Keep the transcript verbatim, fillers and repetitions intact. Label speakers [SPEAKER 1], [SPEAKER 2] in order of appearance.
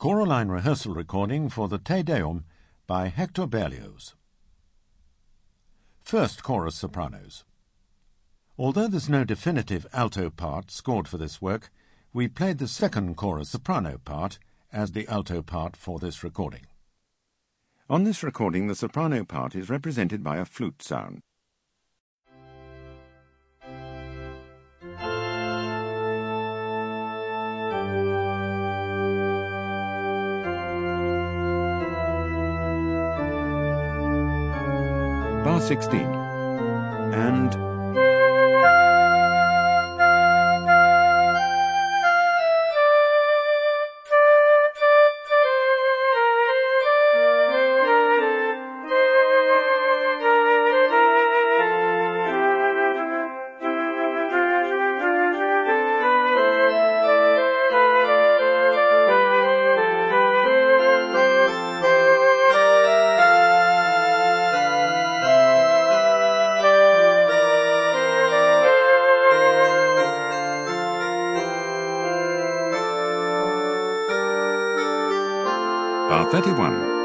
[SPEAKER 1] Choral line rehearsal recording for the Te Deum by Hector Berlioz. First chorus sopranos. Although there's no definitive alto part scored for this work, we played the second chorus soprano part as the alto part for this recording. On this recording, the soprano part is represented by a flute sound. Bar sixteen, and Bar thirty-one.